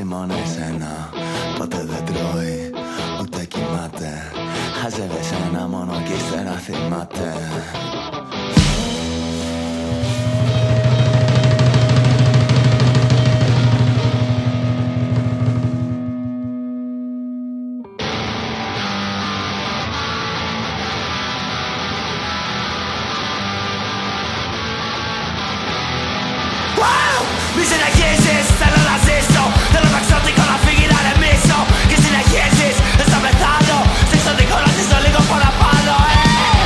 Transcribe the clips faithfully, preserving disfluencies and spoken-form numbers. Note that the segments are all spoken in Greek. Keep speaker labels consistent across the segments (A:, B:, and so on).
A: μόνο εσένα. Ποτέ δεν τρώει, ούτε κοιμάται. Χάζευε σένα μόνο κι ύστερα θυμάται.
B: Μη συνεχίσεις, θέλω να ζήσω. Θέλω να ξωτικό να φύγει να ρεμίσω. Και συνεχίσεις, δεν θα πεθάνω. Σε εξωτικό να ζήσω λίγο παραπάνω, ε!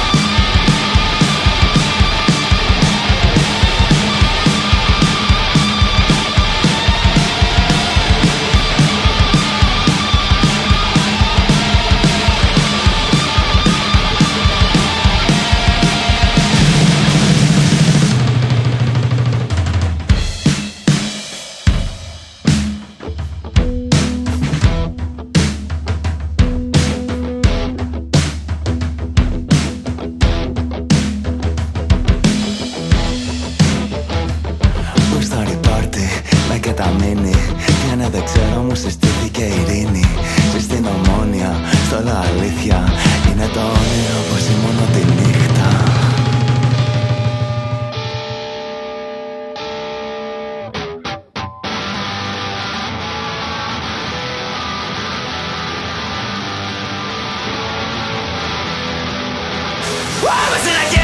A: Καταμείνει κι αν δεν ξέρω μου συστήθηκε ειρήνη. Ζει στην Ομόνια, στο λέω αλήθεια. Είναι το όνειρο πως ζει μόνο τη νύχτα.
B: Πάμε στην